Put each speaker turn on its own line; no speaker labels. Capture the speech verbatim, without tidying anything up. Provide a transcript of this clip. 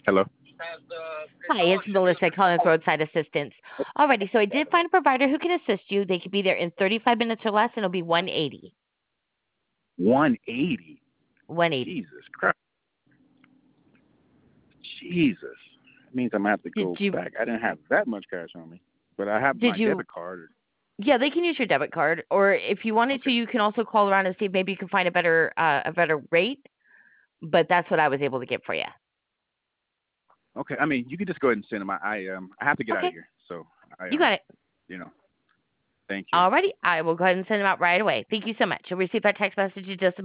Hello.
Hi, it's Melissa calling with Roadside Assistance. Alrighty, so I did find a provider who can assist you. They could be there in thirty-five minutes or less, and it'll be one eighty.
one eighty.
one eighty.
Jesus Christ. Jesus. That means I'm gonna have to
Did
go
you?
back. I didn't have that much cash on me, but I have
Did
my
you?
debit card.
Yeah, they can use your debit card, or if you wanted
Okay.
to, you can also call around and see if maybe you can find a better uh, a better rate. But that's what I was able to get for you.
Okay. I mean, you can just go ahead and send them. I, I um I have to get out of
Okay,
here. So I
you
um
got it.
you know thank you.
Alrighty, I will go ahead and send them out right away. Thank you so much. You'll receive that text message in just a